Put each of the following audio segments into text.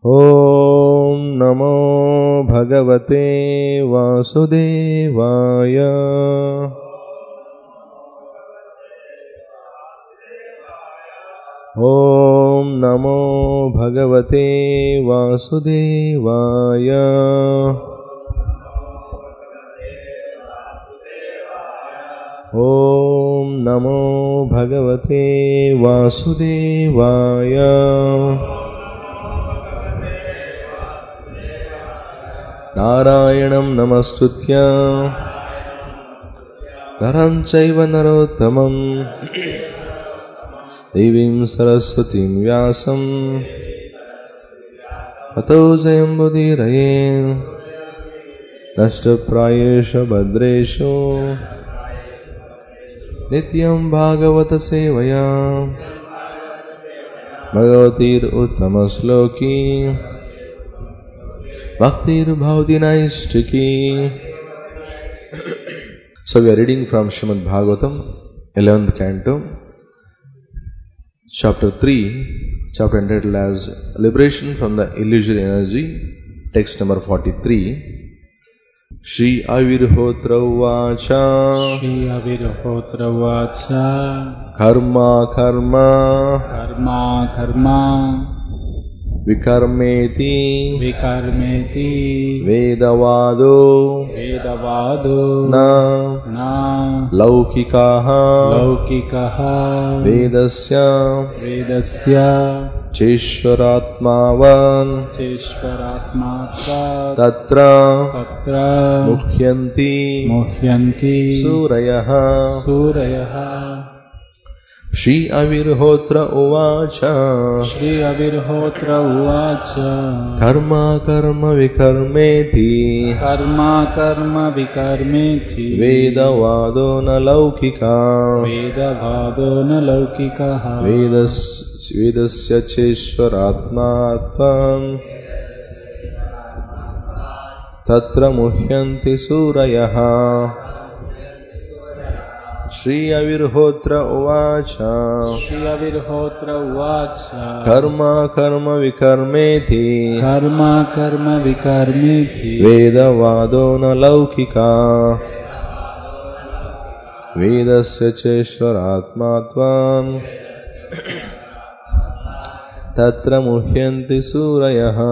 ఓం నమో భగవతే వాసుదేవాయ. ఓం నమో భగవతే వాసుదేవాయ. ఓం నమో భగవతే వాసుదేవాయ. నారాయణం నమస్తుత్య నరం చైవ నరోత్తమం దేవీం సరస్వతీం వ్యాసం తతో జయముదీరయే. నష్టప్రాయేషు భద్రేషు నిత్యం భాగవత సేవయా భగవతీర్ ఉత్తమ శ్లోకీ Bhaktir Naistiki. So we are reading from Srimad Bhagavatam, 11th canto, chapter 3, chapter entitled as Liberation from the Illusory Energy, text number 43. Shri Avirhotra Vacha. Shri Avirhotra Vacha. Karma Karma. Karma Karma. Vikarmeti. Vikarmeti. Vedavado. Vedavado. Na. Na. Laukikaha. Laukikaha. Vedasya. Vedasya. Cheshwaratmavan. Cheshwaratmatvat. Tatra. Tatra. Muhyanti. Muhyanti. Surayaha. Surayaha. Shri Avirhotra Uvacha. Shri Avirhotra Uvacha. Karma Karma Vikarmeti. Karma Karma Vikarmeti. Vedavado na laukika. Vedavado na laukikaha. Vedasya Cheshwaratmatvam. Tatra Muhyanti Surayaha. Shri Avirhotra Uvacha. Shri Avirhotra Uvacha. Karma Karma Vikarmeti. Karma Karma Vikarmeti. Vedavado na laukika. Vedasya Cheshwaratmatvam. Tatra Muhyanti Surayaha.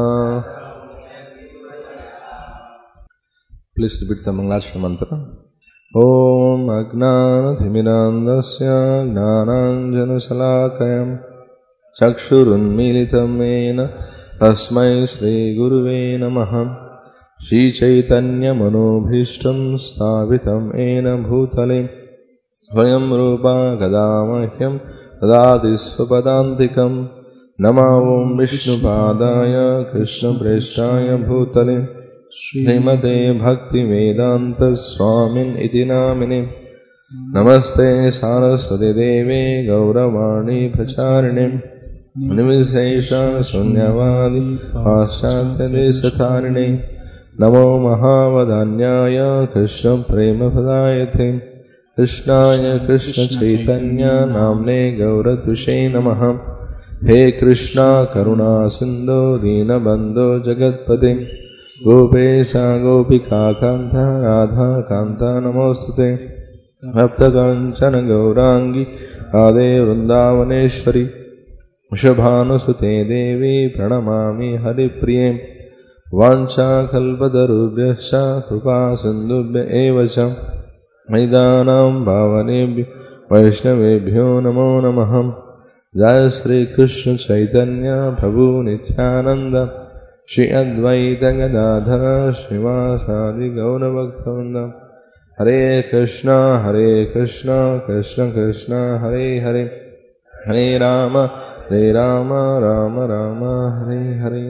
Please repeat the Mangalashra mantra. Om Agnanathimirantasya Gnananjanasalakayam Chakshurunmilitam Yena Tasmai Shri Guruve Namaha. Shri Chaitanya Manobhishtam Sthapitam Yena Bhutale Svayam Rupa Kadamahyam Tadati Swapadantikam. Nama Om Vishnu Padaya Krishna Preshtaya Bhutale Srimate Bhakti Vedanta Swamin iti namine. Namaste Saraswati Deve Gauravani Pracharine. Nivishesha Sunyavadi Paschatya Desatharine. Namo Mahavadanyaya Krishna Prema Padayate. Krishnaya Krishna Chaitanya Namne Gauratushe Namaha. He Krishna Karuna Sindhu Dinabandho Jagatpate. Gopesha Gopika Kanta Radha Kanta Namostute. Bhakta Kanchana Gaurangi Ade Vrindavaneshwari. Vrishabhanusute Devi Pranamami Haripriye. Vancha Kalpatarubhyascha Krupa Sindhubhya Evacha. Maidanam Bhavanebhyo Vaishnavebhyo Namo Namah. Jaya Shri Krishna Chaitanya Prabhu Nityananda. Shri Advaita Gadadhara Srivasadi Gaura Bhaktivinoda. Hare Krishna Krishna Krishna Hare Hare. Hare Rama Rama Rama Hare Hare.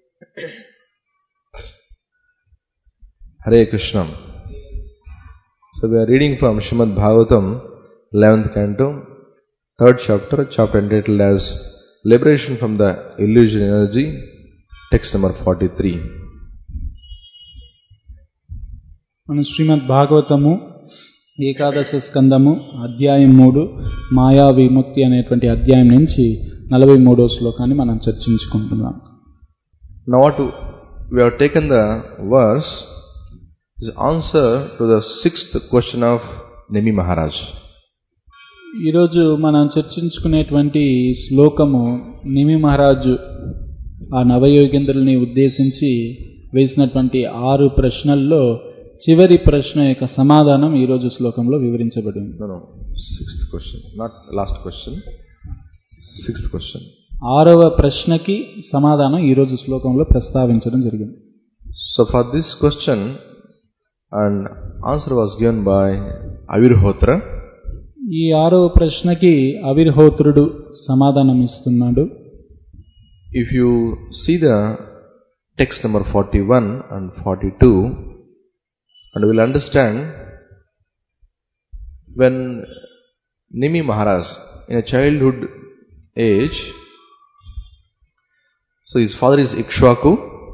Hare Krishna. So we are reading from Srimad Bhagavatam, 11th canto, 3rd chapter, chapter entitled as Liberation from the Illusory Energy, text number 43. మన శ్రీమద్ భాగవతము ఏకాదశ స్కందము అధ్యాయం 3 మాయా విముక్తి అనేటువంటి అధ్యాయం నుంచి 43వ శ్లోకాన్ని మనం చర్చించుకుంటున్నాం. Now we have taken the verse is answer to the 6th question of Nemi Maharaj. ఈరోజు మనం చర్చించుకునేటువంటి శ్లోకము నిమి మహారాజు ఆ నవయోగేంద్రుల్ని ఉద్దేశించి వేసినటువంటి 6 ప్రశ్నల్లో చివరి ప్రశ్న యొక్క సమాధానం ఈరోజు శ్లోకంలో వివరించబడింది. No, 6th question, not last question. 6th question. 6వ ప్రశ్నకి సమాధానం ఈరోజు శ్లోకంలో ప్రస్తావించడం జరిగింది. So for this question, and answer was given by Avirhotra. ఈ 6వ ప్రశ్నకి అవిర్హోత్రుడు సమాధానం ఇస్తున్నాడు. If you see the text number 41 and 42, and you will understand when Nimi Maharaj in a childhood age, so his father is Ikshvaku,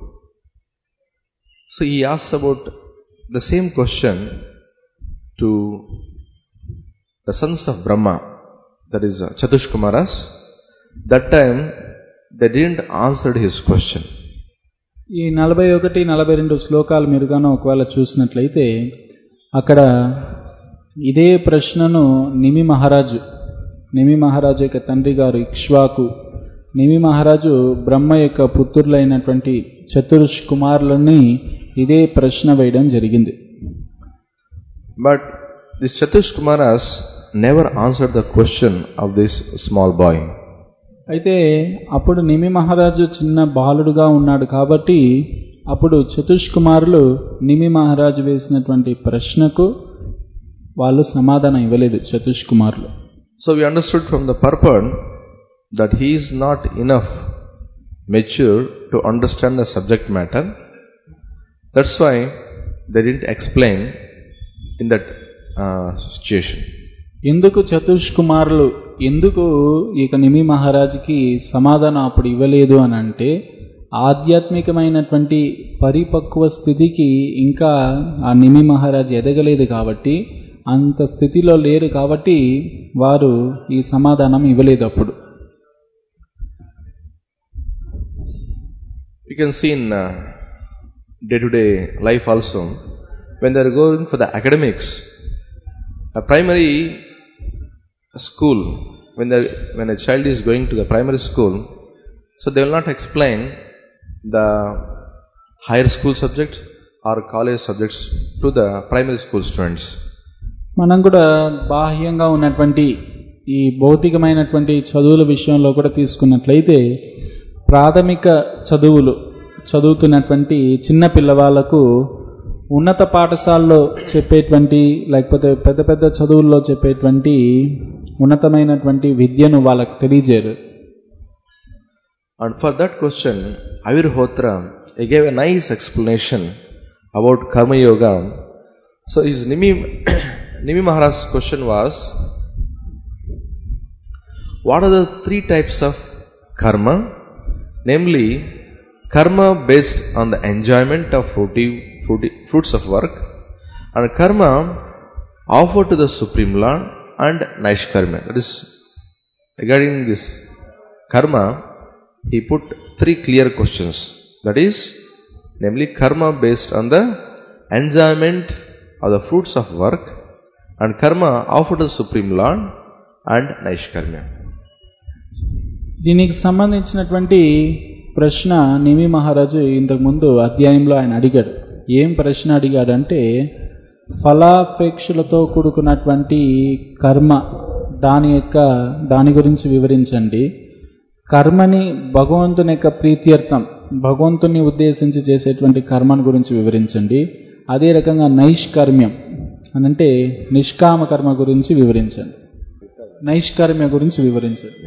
so he asks about the same question to the sons of Brahma, that is Chatushkumaras. That time they didn't answer his question. ఈ 41, 42 శ్లోకాలు మీరుగాను ఒకవేళ చూసినట్లయితే అక్కడ ఇదే ప్రశ్నను నిమి మహారాజు యొక్క తండ్రి గారు ఇక్ష్వాకు, నిమి మహారాజు బ్రహ్మ యొక్క పుత్రులైనటువంటి చతుర్ష్ కుమారులని ఇదే ప్రశ్న వేయడం జరిగింది. But these Chatush Kumaras never answered the question of this small boy. అయితే అప్పుడు నిమి మహారాజు చిన్న బాలుడుగా ఉన్నాడు కాబట్టి అప్పుడు చతుష్ కుమారులు నిమి మహారాజు వేసినటువంటి ప్రశ్నకు వాళ్ళు సమాధానం ఇవ్వలేదు. చతుష్ కుమారులు. So we understood from the purport that he is not enough mature to understand the subject matter. That's why they didn't explain in that situation. ఎందుకు చతుష్ కుమారులు ఎందుకు ఇక నిమి మహారాజుకి సమాధానం అప్పుడు ఇవ్వలేదు అని అంటే ఆధ్యాత్మికమైనటువంటి పరిపక్వ స్థితికి ఇంకా ఆ నిమి మహారాజు ఎదగలేదు కాబట్టి, అంత స్థితిలో లేరు కాబట్టి వారు ఈ సమాధానం ఇవ్వలేదు. అప్పుడు you can see in day-to-day life also, when they are going for the academics, a primary school, when a child is going to the primary school, so they will not explain the higher school subjects or college subjects to the primary school students. మనం కూడా బాహ్యంగా ఉన్నటువంటి ఈ భౌతికమైనటువంటి చదువుల విషయంలో కూడా తీసుకున్నట్లయితే ప్రాథమిక చదువులు చదువుతున్నటువంటి చిన్న పిల్లవాళ్లకు ఉన్నత పాఠశాలలో చెప్పేటువంటి లేకపోతే పెద్ద పెద్ద చదువుల్లో చెప్పేటువంటి ఉన్నతమైనటువంటి విద్యను వాళ్ళకు తెలియజేయరు. And for that question, Avirhotra, he gave a nice explanation about Karma Yoga. So his Nimi Maharaj's question was, what are the 3 types of karma? Namely, karma based on the enjoyment of fruits of work, and karma offered to the Supreme Lord, and Naishkarmya. That is, regarding this karma, he put 3 clear questions. That is, namely karma based on the enjoyment of the fruits of work, and karma offered to the Supreme Lord, and Naishkarmya. దీనికి సంబంధించినటువంటి ప్రశ్న నిమి మహారాజు ఇంతకు ముందు అధ్యాయంలో ఆయన అడిగాడు. ఏం ప్రశ్న అడిగాడంటే, ఫలాపేక్షలతో కూడుకున్నటువంటి కర్మ దాని గురించి వివరించండి, కర్మని భగవంతుని యొక్క ప్రీత్యర్థం భగవంతుని ఉద్దేశించి చేసేటువంటి కర్మను గురించి వివరించండి, అదే రకంగా నైష్కర్మ్యం అనంటే నిష్కామ కర్మ గురించి వివరించండి. నైష్కర్మ్య గురించి వివరించండి.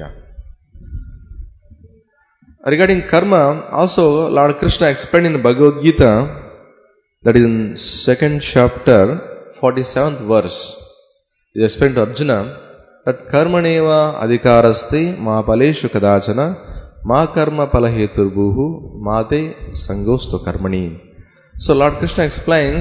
Regarding karma, also Lord Krishna explained in Bhagavad Gita, that is in 2nd chapter, 47th verse. He explained to Arjuna that karmaneva adhikarasti ma paleshu kadachana ma karma palaheturbhuhu mate sangostu karmani. So Lord Krishna explains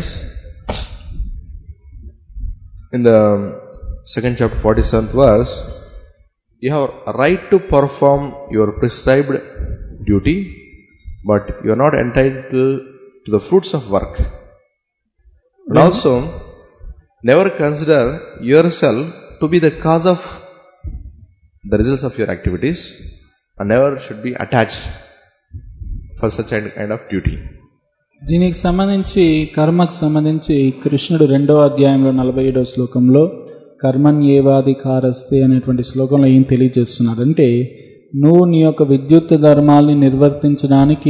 in the 2nd chapter 47th verse, you have a right to perform your prescribed duty, but you are not entitled to the fruits of work. And also, never consider yourself to be the cause of the results of your activities, and never should be attached for such kind of duty. దీనికి సంబంధించి కర్మకు సంబంధించి కృష్ణుడు 2వ అధ్యాయంలో 47వ శ్లోకంలో కర్మణ్యేవాధికారస్తే అనేటువంటి శ్లోకంలో ఏం తెలియజేస్తున్నారంటే, నువ్వు నీ యొక్క విద్యుత్ ధర్మాల్ని నిర్వర్తించడానికి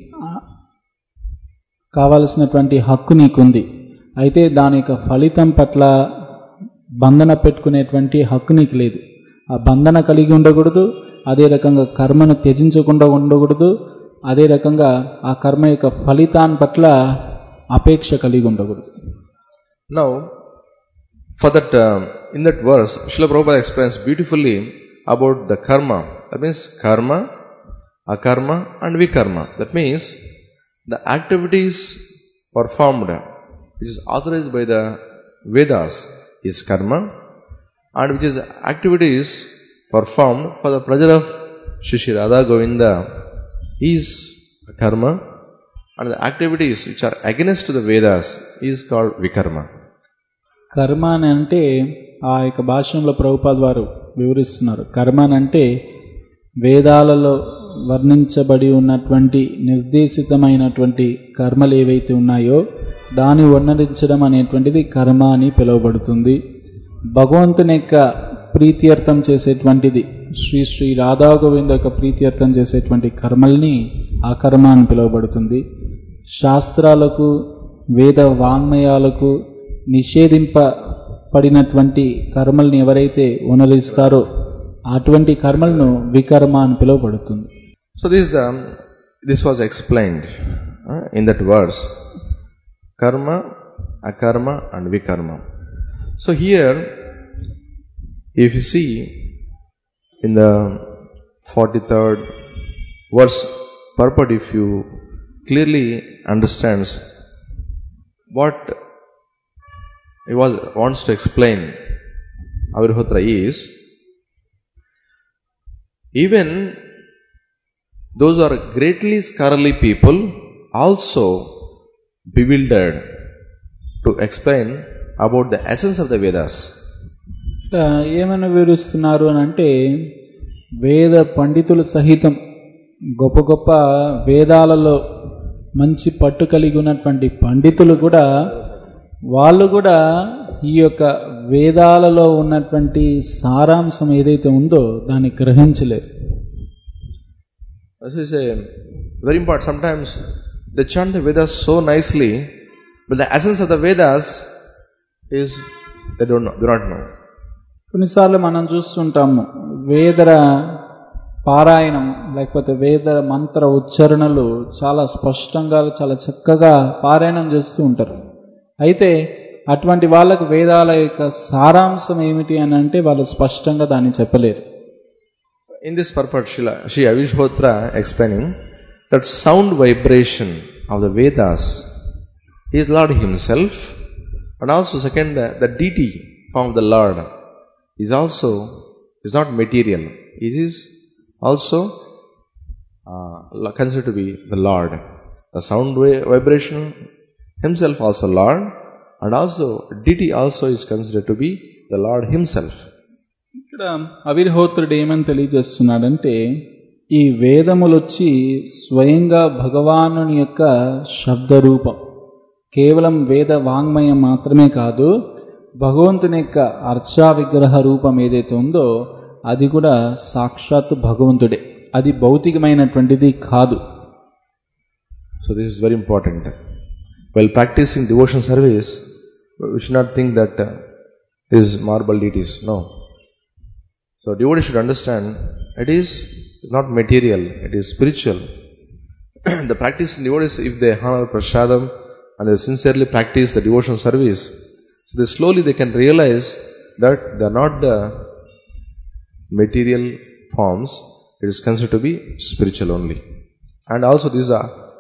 కావలసినటువంటి హక్కు నీకుంది. అయితే దాని యొక్క ఫలితం పట్ల బంధన పెట్టుకునేటువంటి హక్కు నీకు లేదు. ఆ బంధన కలిగి ఉండకూడదు, అదే రకంగా కర్మను త్యజించకుండా ఉండకూడదు, అదే రకంగా ఆ కర్మ యొక్క ఫలితాన్ని పట్ల అపేక్ష కలిగి ఉండకూడదు. Now, for that, in that verse, Srila Prabhupada explains beautifully about the karma. That means karma, akarma and vikarma. That means the activities performed which is authorized by the Vedas is karma, and which is activities performed for the pleasure of Shri Radha Govinda is karma, and the activities which are against the Vedas is called vikarma. కర్మ అని అంటే ఆ యొక్క భాష్యంలో ప్రభుపాద వారు వివరిస్తున్నారు. కర్మ అని అంటే వేదాలలో వర్ణించబడి ఉన్నటువంటి నిర్దేశితమైనటువంటి కర్మలు ఏవైతే ఉన్నాయో దాన్ని వర్ణించడం అనేటువంటిది కర్మ అని పిలువబడుతుంది. భగవంతుని యొక్క ప్రీత్యర్థం చేసేటువంటిది, శ్రీ శ్రీ రాధా గోవింద యొక్క ప్రీత్యర్థం చేసేటువంటి కర్మల్ని ఆ కర్మ అని పిలువబడుతుంది. శాస్త్రాలకు వేద వాంగ్మయాలకు నిషేధింపబడినటువంటి కర్మల్ని ఎవరైతే ఉనరిస్తారో అటువంటి కర్మలను వికర్మ అని పిలువబడుతుంది. So this was explained in that verse, karma, akarma and vikarma. So here, if you see in the 43rd verse purport, if you clearly understands what he wants to explain, Avirhotra is, even those who are greatly scholarly people also bewildered to explain about the essence of the Vedas. ఏమని వివరిస్తున్నారు అని అంటే, వేద పండితులు సహితం గొప్ప గొప్ప వేదాలలో మంచి పట్టు కలిగి ఉన్నటువంటి పండితులు కూడా వాళ్ళు కూడా ఈ యొక్క వేదాలలో ఉన్నటువంటి సారాంశం ఏదైతే ఉందో దాన్ని గ్రహించలేరు. This is very important. Sometimes they chant the Vedas so nicely, but the essence of the Vedas is they do not know. కొన్నిసార్లు మనం చూస్తుంటాము వేద పారాయణం లేకపోతే వేద మంత్ర ఉచ్చారణలు చాలా స్పష్టంగా చాలా చక్కగా పారాయణం చేస్తూ ఉంటారు. అయితే అటువంటి వాళ్ళకు వేదాల యొక్క సారాంశం ఏమిటి అని అంటే వాళ్ళు స్పష్టంగా దాన్ని చెప్పలేరు. In this purport, Sri Avishotra explaining that sound vibration of the Vedas is Lord Himself, and also second, the deity form of the Lord is not material. It is also considered to be the Lord. The sound vibration Himself also Lord, and also deity also is considered to be the Lord Himself. ఇక్కడ అవిర్హోత్రుడు ఏమని తెలియజేస్తున్నాడంటే, ఈ వేదములు వచ్చి స్వయంగా భగవానుని యొక్క శబ్దరూపం, కేవలం వేద వాంగ్మయం మాత్రమే కాదు, భగవంతుని యొక్క అర్చా విగ్రహ రూపం ఏదైతే ఉందో అది కూడా సాక్షాత్ భగవంతుడే, అది భౌతికమైనటువంటిది కాదు. So this is very important. While practicing devotion service, we should not think that is marble deities. No. So devotee should understand it is not material, it is spiritual. The practicing devotees, if they honor prasadam and they sincerely practice the devotion service, so slowly they can realize that they are not the material forms, it is considered to be spiritual only. And also this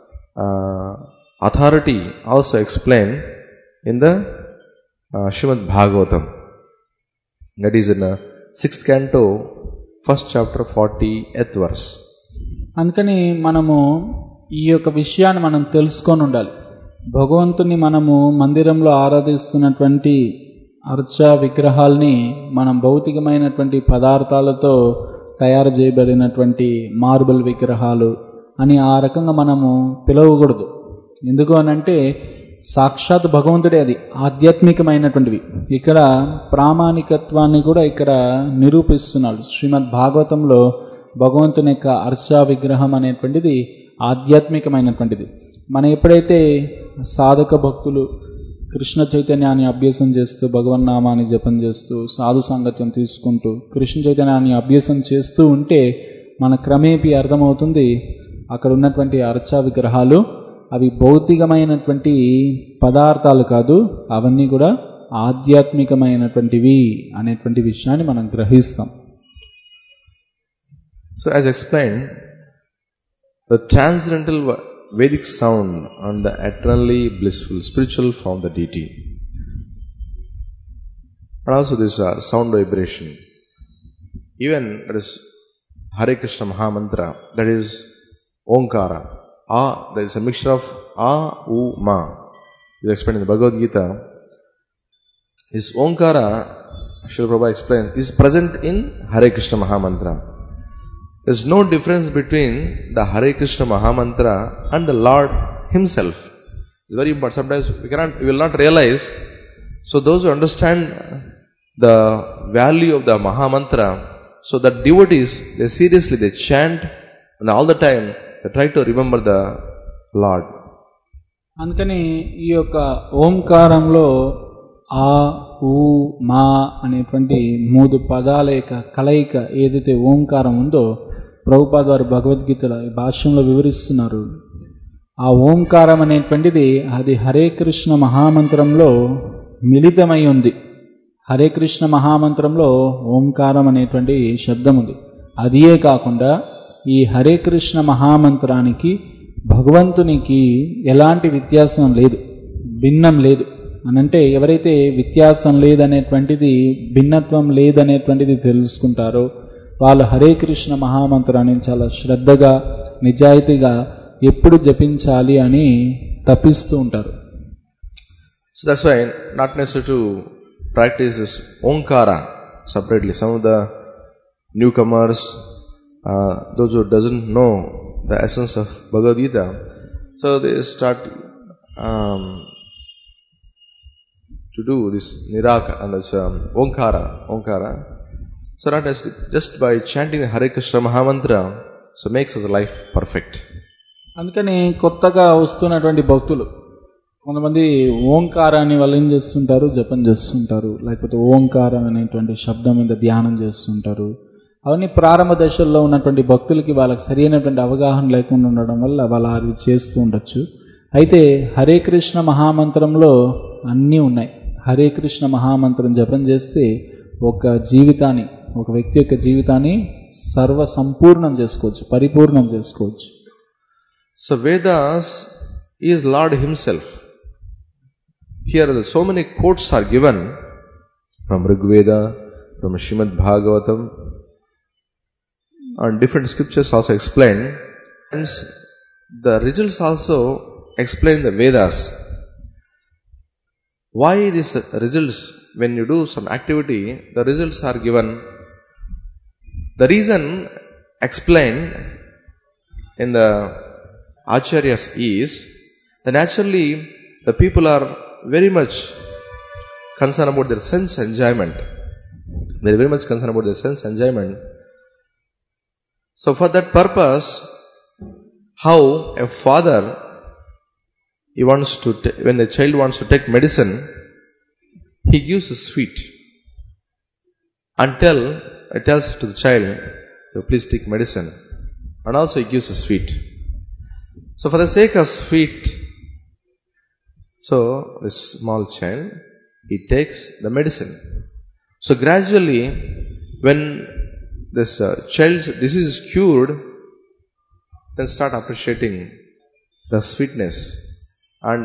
authority also explained in the Srimad Bhagavatam. That is in 6th canto, 1st chapter, 40th verse. అందుకని మనము ఈ యొక్క విషయాన్ని మనం తెలుసుకొని ఉండాలి. భగవంతుని మనము మందిరంలో ఆరాధిస్తున్నటువంటి అర్చా విగ్రహాల్ని మనం భౌతికమైనటువంటి పదార్థాలతో తయారు చేయబడినటువంటి మార్బుల్ విగ్రహాలు అని ఆ రకంగా మనము పిలవకూడదు. ఎందుకు అనంటే సాక్షాత్ భగవంతుడే, అది ఆధ్యాత్మికమైనటువంటివి. ఇక్కడ ప్రామాణికత్వాన్ని కూడా ఇక్కడ నిరూపిస్తున్నాడు. శ్రీమద్ భాగవతంలో భగవంతుని యొక్క అర్చా విగ్రహం అనేటువంటిది ఆధ్యాత్మికమైనటువంటిది. మనం ఎప్పుడైతే సాధక భక్తులు కృష్ణ చైతన్యాన్ని అభ్యాసం చేస్తూ, భగవన్నామాన్ని జపం చేస్తూ, సాధు సాంగత్యం తీసుకుంటూ కృష్ణ చైతన్యాన్ని అభ్యాసం చేస్తూ ఉంటే మన క్రమేపీ అర్థమవుతుంది అక్కడ ఉన్నటువంటి అర్చా విగ్రహాలు అవి భౌతికమైనటువంటి పదార్థాలు కాదు, అవన్నీ కూడా ఆధ్యాత్మికమైనటువంటివి అనేటువంటి విషయాన్ని మనం గ్రహిస్తాం. So as explained, the transcendental Vedic sound and the eternally blissful spiritual form of the deity. And also this sound vibration. Even that is Hare Krishna Mahamantra, that is Omkara. There is a mixture of A, U, Ma. It is explained in the Bhagavad Gita. This Omkara, Srila Prabhupada explains, is present in Hare Krishna Mahamantra. There is no difference between the Hare Krishna Mahamantra and the Lord Himself. It's very important. Sometimes we will not realize. So those who understand the value of the Mahamantra, so that devotees, they chant, and all the time they try to remember the Lord. అందుకని ఈ యొక్క ఓంకారంలో ఆ, ఊ, మా అనేటువంటి 3 పదాల యొక్క కలయిక ఏదైతే ఓంకారం ఉందో ప్రభుపాద వారు భగవద్గీతల భాష్యంలో వివరిస్తున్నారు. ఆ ఓంకారం అనేటువంటిది అది హరే కృష్ణ మహామంత్రంలో మిళితమై ఉంది. హరే కృష్ణ మహామంత్రంలో ఓంకారం అనేటువంటి శబ్దం ఉంది. అదియే కాకుండా ఈ హరే కృష్ణ మహామంత్రానికి భగవంతునికి ఎలాంటి వ్యత్యాసం లేదు, భిన్నం లేదు. అనంటే ఎవరైతే వ్యత్యాసం లేదనేటువంటిది, భిన్నత్వం లేదనేటువంటిది తెలుసుకుంటారో వాళ్ళు హరే కృష్ణ మహామంత్రాన్ని చాలా శ్రద్ధగా, నిజాయితీగా ఎప్పుడు జపించాలి అని తపిస్తూ ఉంటారు. So that's why not necessary to practice this Omkara separately. Some of the newcomers, those who doesn't know the essence of Bhagavad Gita, so they start to do this Niraka and this Omkara. So not necessarily, just by chanting the Hare Krishna Mahamantra, so makes his life perfect. అందుకని కొత్తగా వస్తున్నటువంటి భక్తులు కొంతమంది ఓంకారాన్ని వాళ్ళు ఏం చేస్తుంటారు, జపం చేస్తుంటారు, లేకపోతే ఓంకారం అనేటువంటి శబ్దం మీద ధ్యానం చేస్తుంటారు. అవన్నీ ప్రారంభ దశల్లో ఉన్నటువంటి భక్తులకి వాళ్ళకి సరైనటువంటి అవగాహన లేకుండా ఉండడం వల్ల వాళ్ళు అవి చేస్తూ ఉండొచ్చు. అయితే హరే కృష్ణ మహామంత్రంలో అన్నీ ఉన్నాయి. హరే కృష్ణ మహామంత్రం జపం చేస్తే ఒక జీవితాన్ని, ఒక వ్యక్తి యొక్క జీవితాన్ని సర్వ సంపూర్ణం చేసుకోవచ్చు, పరిపూర్ణం చేసుకోవచ్చు. So Vedas is Lord Himself. Here so many quotes are given from Rigveda, from Srimad Bhagavatam, and different scriptures also explain. And the results also explain the Vedas. Why these results? When you do some activity, the results are given. The reason explained in the Acharyas is that naturally the people are very much concerned about their sense enjoyment. They are very much concerned about their sense enjoyment. So for that purpose, how a father, he wants to, when the child wants to take medicine, he gives a sweet until he tells to the child, please take medicine, and also he gives a sweet. So for the sake of sweet, so this small child, he takes the medicine. So gradually, when this child's disease is cured, then start appreciating the sweetness and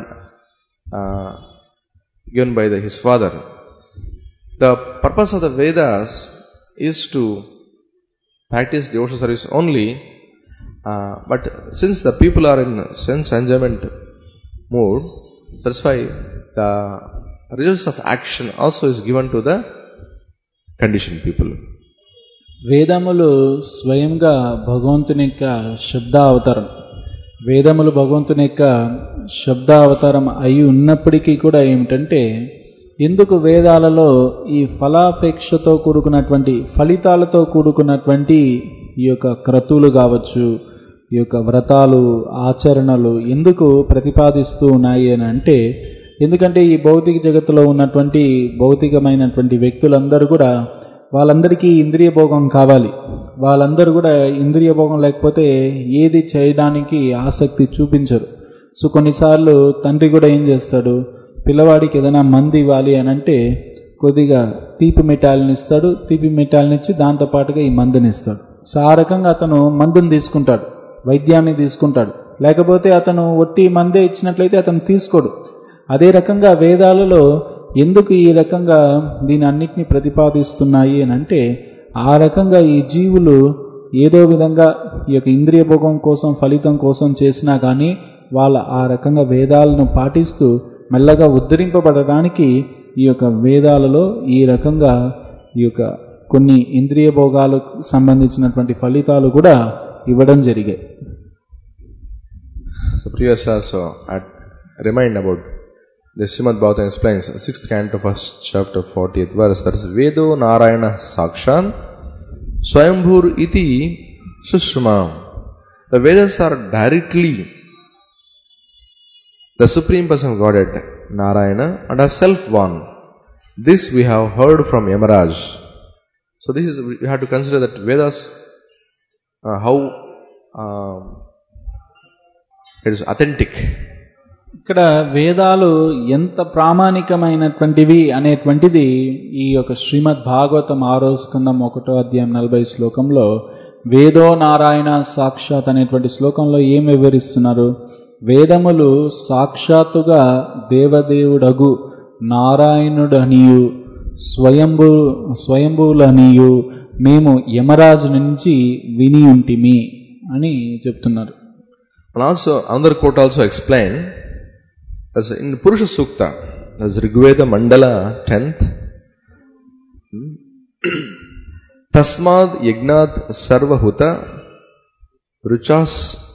given by his father. The purpose of the Vedas is to practice devotional service only, But since the people are in sense enjoyment mood, that's why the results of action also is given to the conditioned people. వేదములు స్వయంగా భగవంతుని యొక్క శబ్దావతారం. వేదములు భగవంతుని యొక్క శబ్దావతారం అయి ఉన్నప్పటికీ కూడా ఏమిటంటే, ఎందుకు వేదాలలో ఈ ఫలాపేక్షతో కూడుకున్నటువంటి, ఫలితాలతో కూడుకున్నటువంటి ఈ యొక్క క్రతువులు కావచ్చు, ఈ యొక్క వ్రతాలు, ఆచరణలు ఎందుకు ప్రతిపాదిస్తూ ఉన్నాయి అని అంటే, ఎందుకంటే ఈ భౌతిక జగత్తులో ఉన్నటువంటి భౌతికమైనటువంటి వ్యక్తులందరూ కూడా, వాళ్ళందరికీ ఇంద్రియ భోగం కావాలి. వాళ్ళందరూ కూడా ఇంద్రియ భోగం లేకపోతే ఏది చేయడానికి ఆసక్తి చూపించరు. సో కొన్నిసార్లు తండ్రి కూడా ఏం చేస్తాడు, పిల్లవాడికి ఏదైనా మందు ఇవ్వాలి అని అంటే కొద్దిగా తీపి మిఠాయిలను ఇస్తాడు. తీపి మిఠాయిలను ఇచ్చి దాంతోపాటుగా ఈ మందుని ఇస్తాడు. సో ఆ రకంగా అతను మందుని తీసుకుంటాడు, వైద్యాన్ని తీసుకుంటాడు. లేకపోతే అతను ఒట్టి మందే ఇచ్చినట్లయితే అతను తీసుకోడు. అదే రకంగా వేదాలలో ఎందుకు ఈ రకంగా దీని అన్నిటినీ ప్రతిపాదిస్తున్నాయి అని అంటే, ఆ రకంగా ఈ జీవులు ఏదో విధంగా ఈ యొక్క ఇంద్రియ భోగం కోసం, ఫలితం కోసం చేసినా కానీ వాళ్ళ ఆ రకంగా వేదాలను పాటిస్తూ మెల్లగా ఉద్ధరింపబడడానికి ఈ యొక్క వేదాలలో ఈ రకంగా ఈ యొక్క కొన్ని ఇంద్రియ భోగాలకు సంబంధించినటువంటి ఫలితాలు కూడా ఇవ్వడం జరిగాయి. So previously also I remind about the Srimad Bhagavatam explains 6th canto 1st chapter 40th verse, that is Vedo Narayana Sakshan Swayambhur iti Sushruma. The Vedas are directly the Supreme Person of Godhead Narayana and are self-one. This we have heard from Yamaraj. So this is, we have to consider that Vedas, how it is authentic. ఇక్కడ వేదాలు ఎంత ప్రామాణికమైనటువంటివి అనేటువంటిది ఈ యొక్క శ్రీమద్ భాగవతం 6వ స్కందం 1వ అధ్యాయం 40 శ్లోకంలో వేదో నారాయణ సాక్షాత్ అనేటువంటి శ్లోకంలో ఏం వివరిస్తున్నారు? వేదములు సాక్షాత్తుగా దేవదేవుడగు నారాయణుడనియు స్వయంభువులనియు మేము యమరాజు నుంచి విని ఉంటిమి అని చెప్తున్నారు. And also another quote also explained as in Purusha Sukta, as Rigveda Mandala 10th, Tasmad Yagnat Sarvahuta Ruchas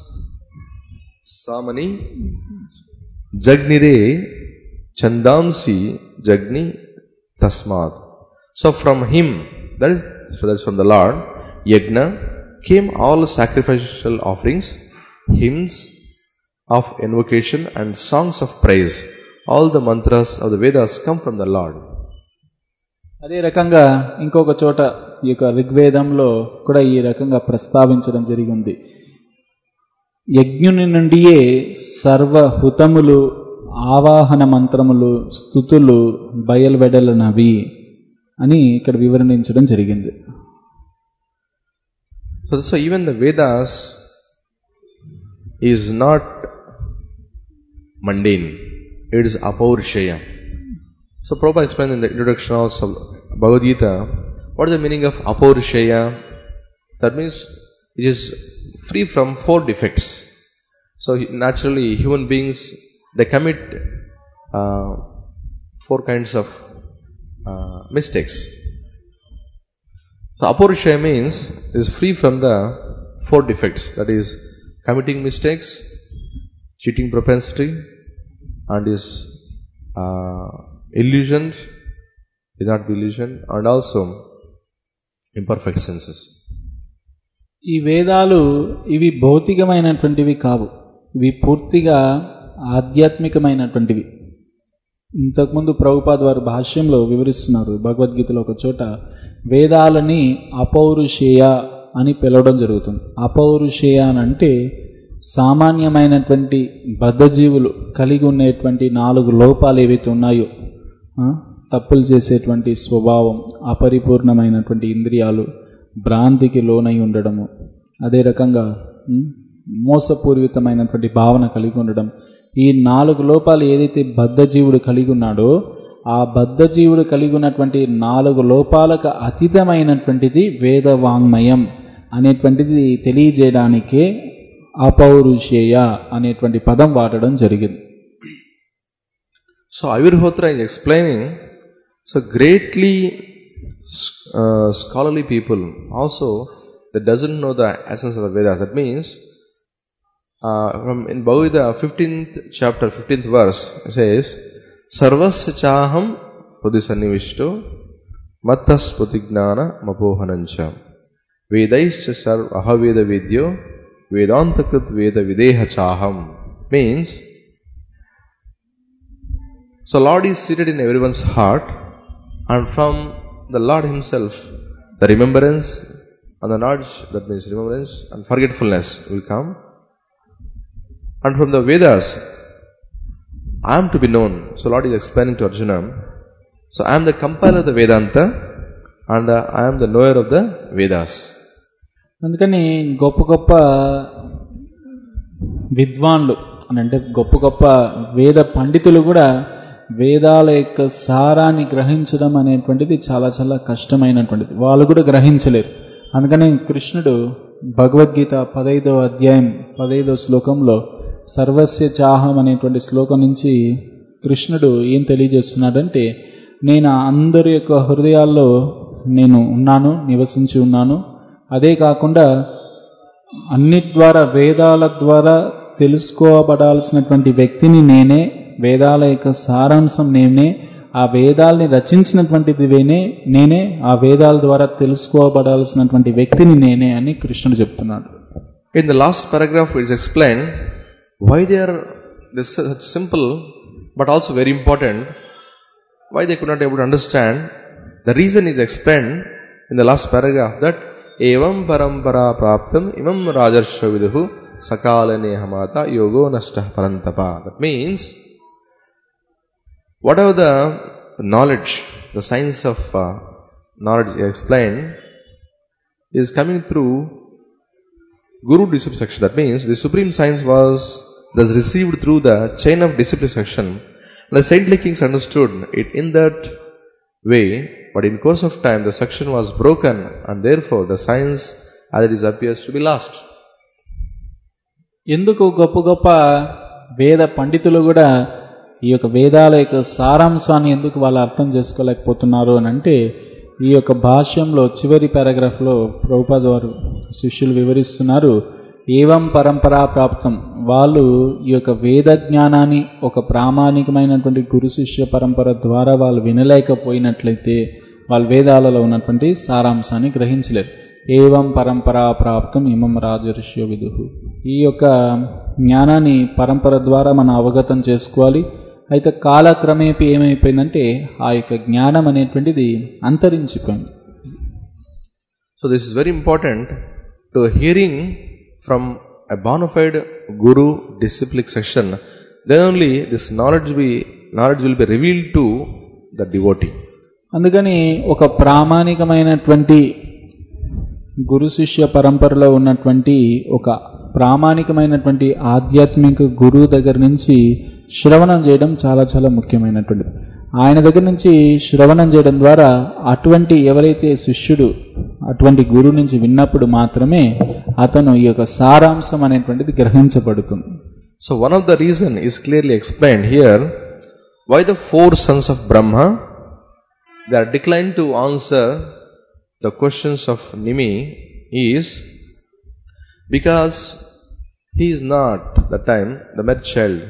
Samani Jagnire Chandamsi Jagni Tasmad. So from him, that is from the Lord, Yagna, came all sacrificial offerings, hymns of invocation and songs of praise. All the mantras of the Vedas come from the Lord. అదే రకంగా ఇంకొక చోట ఈ యొక్క ఋగ్వేదంలో కూడా ఈ రకంగా ప్రస్తావించడం జరిగింది. యజ్ఞుని నుండియే సర్వహుతములు, ఆవాహన మంత్రములు, స్తుతులు బయలువెడలనవి అని ఇక్కడ వివరించడం జరిగింది. So even the Vedas is not mundane, it is apaurishaya. So Prabhupada explained in the introduction of Bhagavad Gita, what is the meaning of apaurishaya? That means it is free from 4 defects. So naturally human beings, they commit 4 kinds of mistakes. So apaurishaya means it is free from the 4 defects, that is committing mistakes, cheating propensity, and is illusion, is not illusion, and also imperfect senses. ఈ వేదాలు ఇవి భౌతికమైనటువంటివి కావు, ఇవి పూర్తిగా ఆధ్యాత్మికమైనటువంటివి. ఇంతకుముందు ప్రభుపాద వారు భాష్యంలో వివరిస్తున్నారు భగవద్గీతలో ఒక చోట, వేదాలని అపౌరుషేయ అని పిలవడం జరుగుతుంది. అపౌరుషేయ అంటే సామాన్యమైనటువంటి బద్ధజీవులు కలిగి ఉండేటువంటి 4 లోపాలు ఏవైతే ఉన్నాయో, తప్పులు చేసేటువంటి స్వభావం, అపరిపూర్ణమైనటువంటి ఇంద్రియాలు, భ్రాంతికి లోనై ఉండడము, అదే రకంగా మోసపూరితమైనటువంటి భావన కలిగి ఉండడం, ఈ 4 లోపాలు ఏదైతే బద్ధజీవుడు కలిగి ఉన్నాడో, ఆ బద్ధజీవుడు కలిగి ఉన్నటువంటి 4 లోపాలకు అతీతమైనటువంటిది వేదవాంగ్మయం అనేటువంటిది తెలియజేయడానికే అపౌరుషేయ అనేటువంటి పదం వాడడం జరిగింది. So Avirhotra is explaining, so greatly scholarly people also that doesn't know the essence of the Vedas. That means in Bhagavad Gita 15th chapter 15th verse it says sarvasya chaham pudi sannivishto mattas putignana mapohanancha vedaischa sarv ahaveda vidyo vedantakrit veda videha chaham. Means, so Lord is seated in everyone's heart, and from the Lord himself the remembrance and the knowledge, that means remembrance and forgetfulness will come. And from the Vedas I am to be known. So Lord is explaining to Arjuna, so I am the compiler of the Vedanta and I am the knower of the Vedas. అందుకని గొప్ప గొప్ప విద్వాన్లు అని అంటే గొప్ప గొప్ప వేద పండితులు కూడా వేదాల యొక్క సారాన్ని గ్రహించడం అనేటువంటిది చాలా చాలా కష్టమైనటువంటిది. వాళ్ళు కూడా గ్రహించలేరు. అందుకని కృష్ణుడు భగవద్గీత 15వ అధ్యాయం 15వ శ్లోకంలో సర్వస్య చాహం అనేటువంటి శ్లోకం నుంచి కృష్ణుడు ఏం తెలియజేస్తున్నాడంటే, నేను అందరి యొక్క హృదయాల్లో నేను ఉన్నాను, నివసించి ఉన్నాను. అదే కాకుండా అన్నిటి ద్వారా వేదాల ద్వారా తెలుసుకోబడాల్సినటువంటి వ్యక్తిని నేనే, వేదాల యొక్క సారాంశం నేనే, ఆ వేదాల్ని రచించినటువంటిది నేనే, ఆ వేదాల ద్వారా తెలుసుకోబడాల్సినటువంటి వ్యక్తిని నేనే అని కృష్ణుడు చెప్తున్నాడు. In the last paragraph it is explained why they are this such simple but also very important, why they could not able to understand. The reason is explained in the last paragraph, that evam parampara praptam imam rajarsha viduhu sakalane hamata yogo nastah parantapa. That means, whatever the knowledge, the science of knowledge explained is coming through Guru disciple section. That means the supreme science was thus received through the chain of disciple section. The saintly kings understood it in that way, but in course of time the section was broken, and therefore the science as it is appears to be lost. ఎందుకు గొప్ప గొప్ప వేద పండితులు కూడా ఈ యొక్క వేదాల యొక్క సారాంశాన్ని ఎందుకు వాళ్ళు అర్థం చేసుకోలేకపోతున్నారు అని అంటే, ఈ యొక్క భాష్యంలో చివరి పారాగ్రాఫ్లో ప్రభుపాద వారు శిష్యులు వివరిస్తున్నారు, ఏవం పరంపరా ప్రాప్తం, వాళ్ళు ఈ యొక్క వేద జ్ఞానాన్ని ఒక ప్రామాణికమైనటువంటి గురు శిష్య పరంపర ద్వారా వాళ్ళు వినలేకపోయినట్లయితే వాళ్ళు వేదాలలో ఉన్నటువంటి సారాంశాన్ని గ్రహించలేరు. ఏవం పరంపరా ప్రాప్తం ఇమం రాజర్షి విదుహు, ఈ యొక్క జ్ఞానాన్ని పరంపర ద్వారా మనం అవగతం చేసుకోవాలి. అయితే కాలక్రమేపీ ఏమైపోయిందంటే ఆ యొక్క జ్ఞానం అనేటువంటిది అంతరించిపోయింది. So this is very important to hearing from a bona fide guru disciplic section. Then only this knowledge will be revealed to the devotee. అందుకని ఒక ప్రామాణికమైనటువంటి గురు శిష్య పరంపరలో ఉన్నటువంటి ఒక ప్రామాణికమైనటువంటి ఆధ్యాత్మిక గురువు దగ్గర నుంచి శ్రవణం చేయడం చాలా చాలా ముఖ్యమైనటువంటిది. ఆయన దగ్గర నుంచి శ్రవణం చేయడం ద్వారా అటువంటి ఎవరైతే శిష్యుడు అటువంటి గురువు నుంచి విన్నప్పుడు మాత్రమే అతను ఈ యొక్క సారాంశం అనేటువంటిది గ్రహించబడుతుంది. So one of the reason is clearly explained here, why the four sons of Brahma, they are declined to answer the questions of Nimi, is because he is not that time the mere child.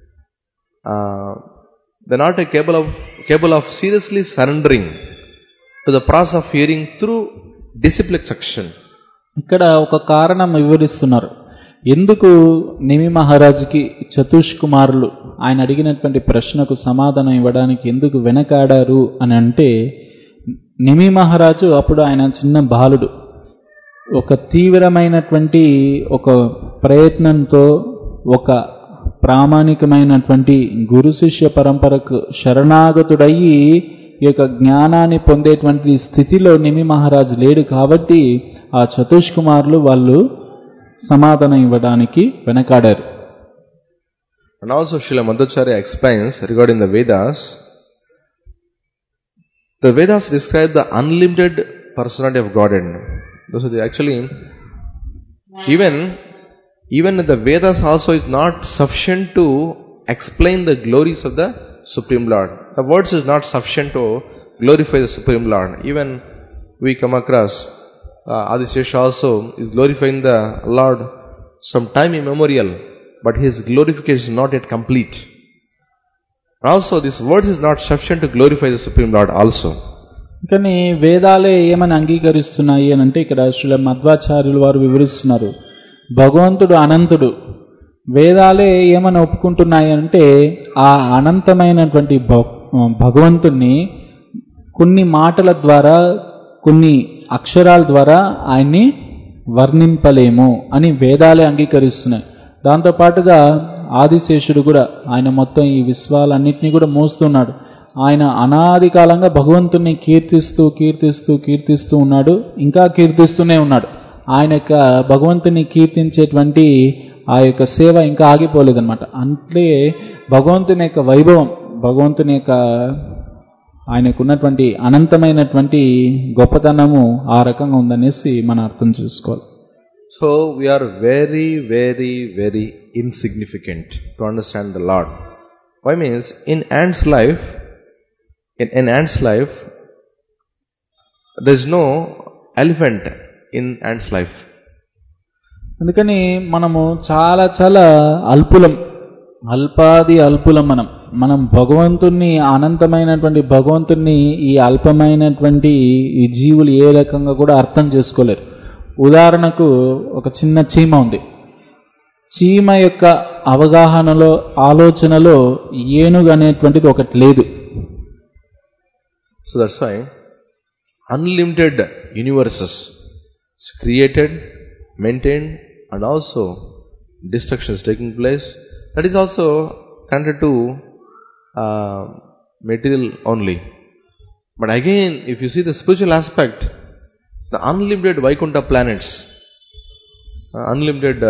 They are not capable of seriously surrendering to the process of hearing through disciplic section. ఇక్కడ ఒక కారణం వివరిస్తున్నారు, ఎందుకు నిమి మహారాజుకి చతుష్ కుమారులు ఆయన అడిగినటువంటి ప్రశ్నకు సమాధానం ఇవ్వడానికి ఎందుకు వెనకాడారు అని అంటే, నిమి మహారాజు అప్పుడు ఆయన చిన్న బాలుడు, ఒక తీవ్రమైనటువంటి ఒక ప్రయత్నంతో ఒక ప్రామాణికమైనటువంటి గురు శిష్య పరంపరకు శరణాగతుడయ్యి ఈ యొక్క జ్ఞానాన్ని పొందేటువంటి స్థితిలో నిమి మహారాజు లేడు. కాబట్టి ఆ చతుష్ కుమారులు వాళ్ళు సమాధానం ఇవ్వడానికి వెనకాడారు. And also Srila Madhvacharya explains regarding the Vedas. The Vedas describe the unlimited personality of Godhead. So actually, Even the Vedas also is not sufficient to explain the glories of the Supreme Lord. The words is not sufficient to glorify the Supreme Lord. Even we come across Adisesha also is glorifying the Lord some time immemorial, but his glorification is not yet complete. Also, this words is not sufficient to glorify the Supreme Lord also. కానీ వేదాలే ఏమని అంగీకరిస్తున్నాయి అని అంటే ఇక్కడ శ్రీల మధ్వాచార్యులు వారు వివరిస్తున్నారు. భగవంతుడు అనంతుడు. వేదాలే ఏమని ఒప్పుకుంటున్నాయి అంటే ఆ అనంతమైనటువంటి భగవంతుణ్ణి కొన్ని మాటల ద్వారా, కొన్ని అక్షరాల ద్వారా ఆయన్ని వర్ణింపలేము అని వేదాలే అంగీకరిస్తున్నాయి. దాంతోపాటుగా ఆదిశేషుడు కూడా ఆయన మొత్తం ఈ విశ్వాలన్నింటినీ కూడా మోస్తున్నాడు. ఆయన అనాది కాలంగా భగవంతుణ్ణి కీర్తిస్తూ కీర్తిస్తూ కీర్తిస్తూ ఉన్నాడు, ఇంకా కీర్తిస్తూనే ఉన్నాడు. ఆయన యొక్క భగవంతుని కీర్తించేటువంటి ఆ యొక్క సేవ ఇంకా ఆగిపోలేదన్నమాట. అంటే భగవంతుని యొక్క వైభవం, భగవంతుని యొక్క ఆయనకున్నటువంటి అనంతమైనటువంటి గొప్పతనము ఆ రకంగా ఉందనేసి మనం అర్థం చేసుకోవాలి. So we are very, very, very insignificant to understand the Lord. Why means in ant's life, there is no elephant in ant's life. అందుకని మనము చాలా చాలా అల్పులం, అల్పాది అల్పులం. మనం భగవంతుణ్ణి, అనంతమైనటువంటి భగవంతుణ్ణి ఈ అల్పమైనటువంటి ఈ జీవులు ఏ రకంగా కూడా అర్థం చేసుకోలేరు. ఉదాహరణకు ఒక చిన్న చీమ ఉంది. చీమ యొక్క అవగాహనలో, ఆలోచనలో ఏనుగు అనేటువంటిది ఒకటి లేదు. So that's why unlimited universes is created, maintained, and also destruction is taking place. That is also connected to material only. But again, if you see the spiritual aspect, the unlimited Vaikuntha planets, unlimited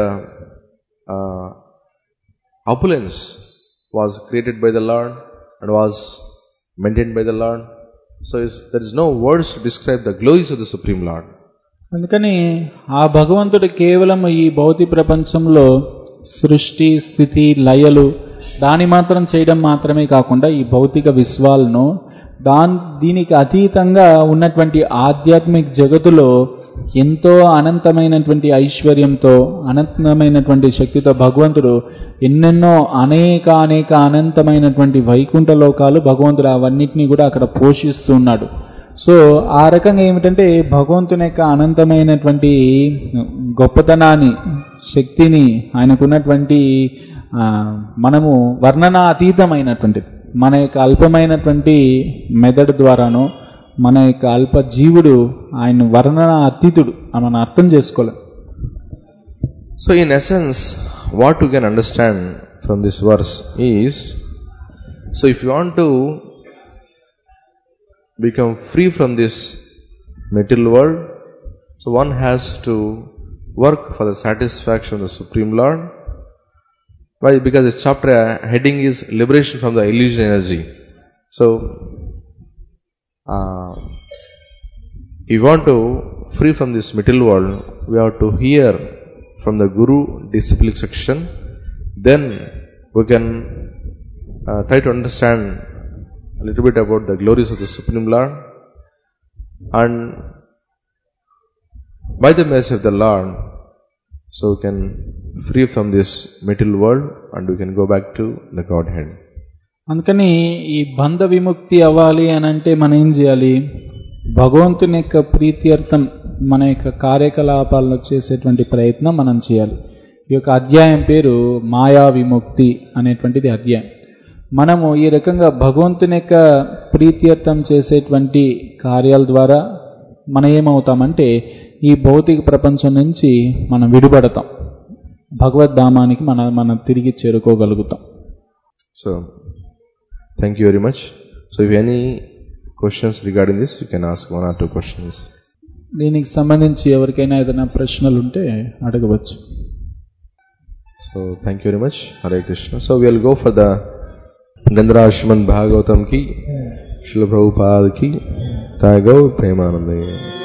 opulence was created by the Lord and was maintained by the Lord. So there is no words to describe the glories of the Supreme Lord. అందుకని ఆ భగవంతుడు కేవలం ఈ భౌతిక ప్రపంచంలో సృష్టి, స్థితి, లయలు దాని మాత్రం చేయడం మాత్రమే కాకుండా ఈ భౌతిక విశ్వాలను దీనికి అతీతంగా ఉన్నటువంటి ఆధ్యాత్మిక జగత్తులో ఎంతో అనంతమైనటువంటి ఐశ్వర్యంతో, అనంతమైనటువంటి శక్తితో భగవంతుడు ఎన్నెన్నో అనేక అనంతమైనటువంటి వైకుంఠ లోకాలు భగవంతుడు అవన్నిటినీ కూడా అక్కడ పోషిస్తూ ఉన్నాడు. సో ఆ రకంగా ఏమిటంటే భగవంతుని యొక్క అనంతమైనటువంటి గొప్పతనాన్ని, శక్తిని, ఆయనకున్నటువంటి మనము వర్ణనాతీతమైనటువంటిది మన యొక్క అల్పమైనటువంటి మెదడు ద్వారానో, మన యొక్క అల్ప జీవుడు ఆయన వర్ణన అతీతుడు అని మనం అర్థం చేసుకోలేం. So in essence, what you can understand from this verse is, so if you want to become free from this material world, so one has to work for the satisfaction of the Supreme Lord. Why? Because this chapter heading is liberation from the illusion energy. So if you want to free from this material world, we have to hear from the Guru disciplic section. Then we can try to understand a little bit about the glories of the Supreme Lord, and by the mercy of the Lord, so we can free from this material world and we can go back to the Godhead. అందుకని ఈ బంధ విముక్తి అవ్వాలి అని అంటే మనం ఏం చేయాలి? భగవంతుని యొక్క ప్రీత్యర్థం మన యొక్క కార్యకలాపాలను చేసేటువంటి ప్రయత్నం మనం చేయాలి. ఈ యొక్క అధ్యాయం పేరు మాయా విముక్తి అనేటువంటిది అధ్యాయం. మనము ఈ రకంగా భగవంతుని యొక్క ప్రీత్యర్థం చేసేటువంటి కార్యాల ద్వారా మనం ఏమవుతామంటే ఈ భౌతిక ప్రపంచం నుంచి మనం విడిపడతాం, భగవద్ధామానికి మనం తిరిగి చేరుకోగలుగుతాం. So thank you very much. So if any questions regarding this, you can ask 1 or 2 questions. దీనికి సంబంధించి ఎవరికైనా ఏదైనా ప్రశ్నలు ఉంటే అడగవచ్చు. So thank you very much. Hare Krishna. So we will go for the Gandhara Srimad Bhagavatam ki, Srila Prabhupada ki, Jai Gaur Premanande.